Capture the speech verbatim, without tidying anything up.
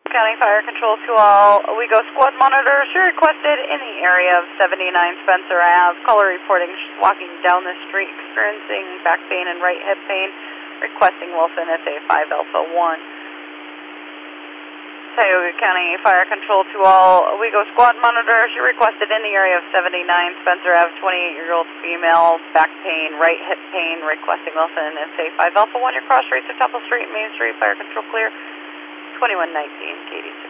County Fire Control to all WeGo squad monitors. You're requested in the area of seventy-nine Spencer Avenue. Caller reporting walking down the street experiencing back pain and right hip pain. Requesting Wilson S A five Alpha one. Tioga County Fire Control to all WeGo squad monitors. You're requested in the area of seventy-nine Spencer Avenue. twenty-eight-year-old female, back pain, right hip pain. Requesting Wilson S A five Alpha one. Your cross streets of Temple Street, Main Street. Fire Control clear. twenty-one nineteen, Katie.